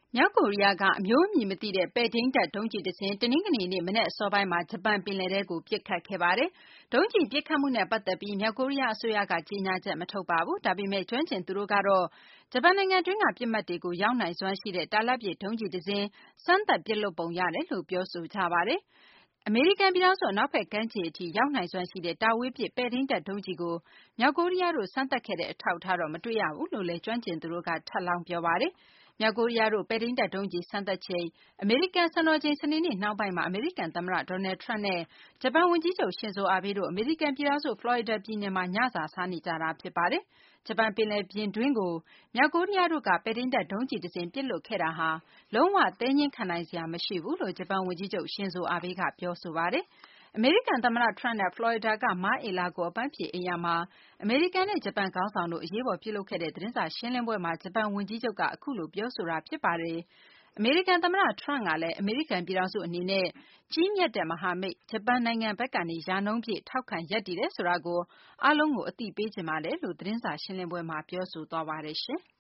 မြောက်ကိုရီးယားက အမျိုးအမည်မသိတဲ့ ပဲ့ထိန်းတပ်ဒုံးကျည်တစင်း တနင်္ဂနွေနေ့ မနက်အစောပိုင်းမှာ ဂျပန်ပင်လယ်ထဲကို ပစ်ခတ်ခဲ့ပါတယ်။ ဒုံးကျည်ပစ်ခတ်မှုနဲ့ ပတ်သက်ပြီး မြောက်ကိုရီးယားအစိုးရက ကြေညာချက် မထုတ်ပါဘူး။ ဒါပေမယ့် ကျွမ်းကျင်သူတို့ကတော့ ဂျပန်နိုင်ငံတွင်းက ပစ်မှတ်တွေကို ရောက်နိုင်စွမ်းရှိတဲ့ တာလတ်ပစ် ဒုံးကျည်တစင်း စမ်းသပ်ပစ်လွှတ်ပုံရတယ်လို့ ပြောဆိုကြပါတယ်။ အမေရိကန်ပြည်ထောင်စု အနောက်ဘက်ကမ်းခြေအထိ ရောက်နိုင်စွမ်းရှိတဲ့ တာဝေးပစ် ပဲ့ထိန်းတပ်ဒုံးကျည်ကို မြောက်ကိုရီးယားတို့ စမ်းသပ်ခဲ့တဲ့ အထောက်အထားတော့ မတွေ့ရဘူးလို့လည်း ကျွမ်းကျင်သူတို့က ထပ်လောင်း ပြောပါတယ်။ မြောက်ကိုရီးယားတို့ ပဲ့ထိန်းတပ်ဒုံးကျည် စမ်းသပ်ချိန် အမေရိကန် စံတော်ချိန် စနေနေ့နှောင်းပိုင်းမှာ အမေရိကန်သမ္မတ Donald Trump နဲ့ ဂျပန်ဝန်ကြီးချုပ် Shinzo Abe တို့ အမေရိကန်ပြည်ထောင်စု ဖလော်ရီဒါပြည်နယ်မှာ ညစာစားနေကြတာ ဖြစ်ပါတယ်။ ဂျပန်ပင်လယ်ပြင်တွင်းကို မြောက်ကိုရီးယားတို့က ပဲ့ထိန်းတပ်ဒုံးကျည်တစင်း ပစ်လွှတ်ခဲ့တာဟာ လုံးဝ သည်းငြင်းခံနိုင်စရာ မရှိဘူးလို့ ဂျပန်ဝန်ကြီးချုပ် Shinzo Abe က ပြောဆိုပါတယ်။ အမေရိကန်သမ္မတ Trump နဲ့ ဖလော်ရီဒါက မားအီလာကို အပန်းဖြေအိမ်ယာမှာ အမေရိကန်နဲ့ ဂျပန်ခေါင်းဆောင်တို့ အရေးပေါ် ပြုလုပ်ခဲ့တဲ့ သတင်းစာရှင်းလင်းပွဲမှာ ဂျပန်ဝန်ကြီးချုပ်က အခုလို ပြောဆိုတာ ဖြစ်ပါတယ်။ အမေရိကန်သမ္မတ Trump ကလည်း အမေရိကန်ပြည်ထောင်စုအနေနဲ့ ကြီးမြတ်တဲ့မဟာမိတ် ဂျပန်နိုင်ငံဘက်ကနေ ရာနှုန်းပြည့် ထောက်ခံ ရပ်တည်တယ်ဆိုတာကို အားလုံးကို အသိပေးချင်ပါတယ်လို့ သတင်းစာရှင်းလင်းပွဲမှာ ပြောဆိုသွားပါတယ်။